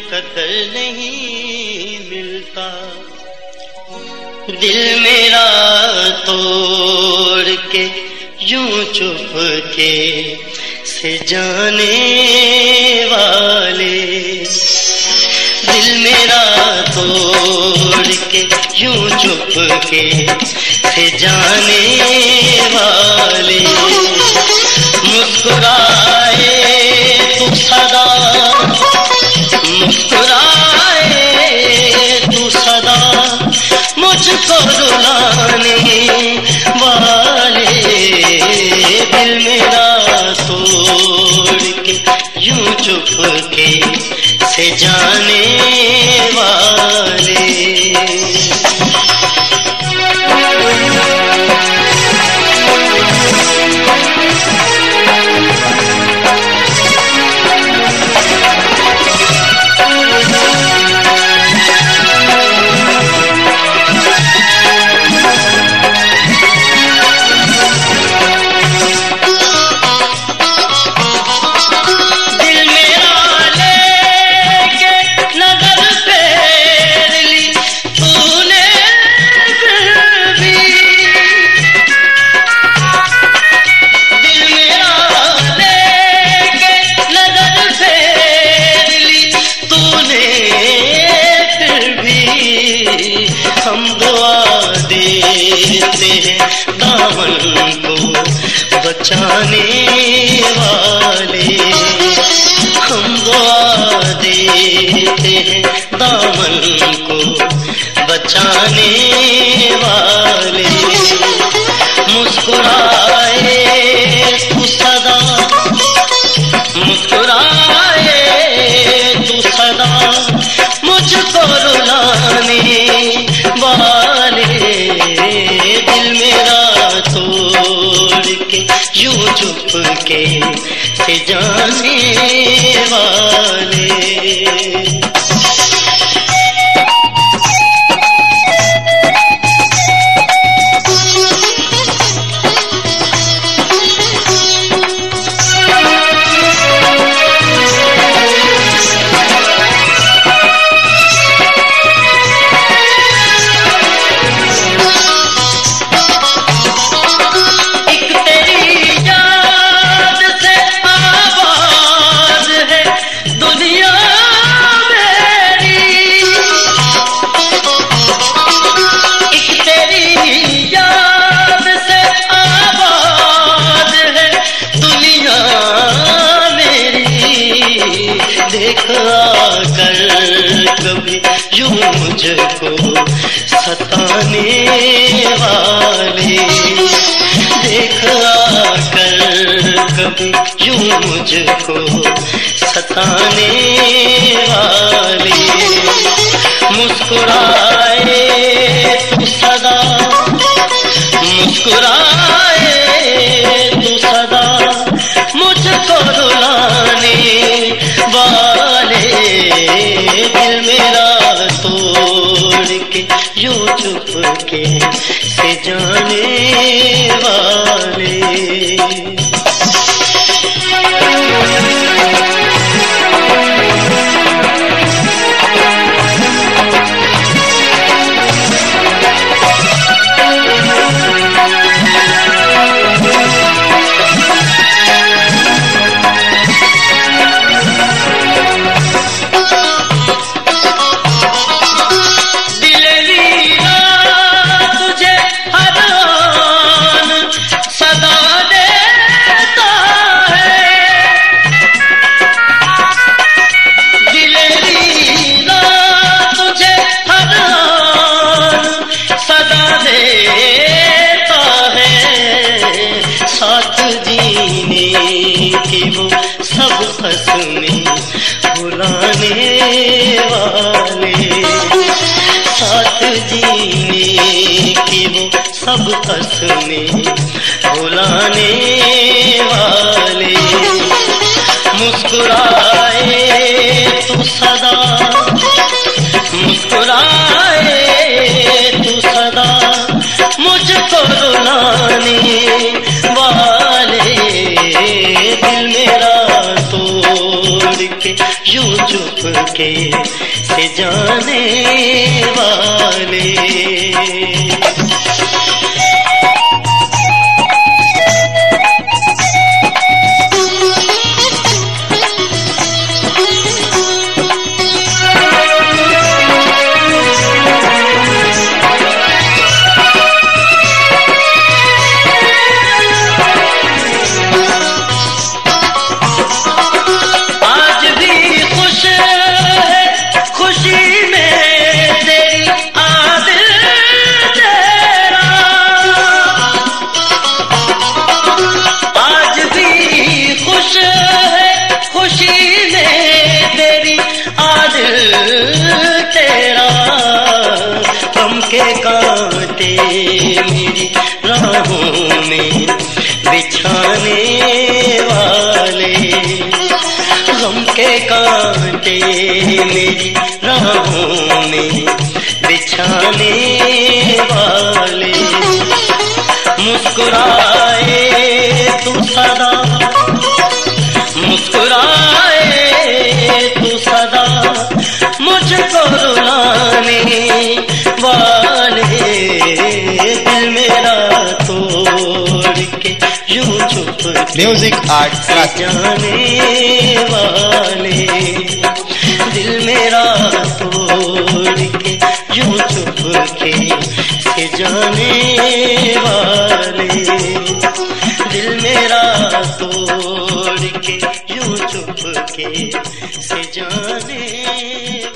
कदर नहीं मिलता। दिल मेरा तोड़ के यूं चुप के से जाने वाले, दिल मेरा तोड़ के यूं चुप के से जाने वाले, मुस्कुराए तू सदा, मुस्कुराए तू सदा मुझको रुलाने वाले, दिल मेरा तोड़ के यूं चुप के से जाने वाले। हम दुआ देते हैं दामन को बचाने वाले, हम दुआ देते हैं दामन को बचाने वाले, मुस्कुराए तू सदा, मुस्कुराए तू सदा मुझको रुलाने वाले, दिल मेरा तोड़ के यूं चुप के से जाने वाले। कर कभी यूं मुझको सताने वाले, देख कर कभी यूं मुझको सताने वाले, मुस्कुराए तू सदा, मुस्कुराए तू सदा मुझको रुलाने वाले, दिल मेरा तोड़ के यूं चुप के से जाने वाले। सब कसमें भुलाने वाले, साथ जीने की वो सब कसमें भुलाने वाले, मुस्कुराए तू सदा, मुस्कुराए तू सदा मुझको रुलाने वाले, दिल मेरा तोड़ के यूं चुप के से जाने वाले। कांटे मेरी राहों में बिछाने वाले, गम के कांटे मेरी राहों में बिछाने वाले। मुस्कुराए तू सदा, मुस्कुराए तू सदा मुझको रुलाने वाले। दिल मेरा तोड़ के यूं चुप म्यूजिक आर्ट जाने वाले। दिल मेरा तोड़ के यूं चुप के जाने वाले। दिल मेरा तोड़ के यूं चुप के से जाने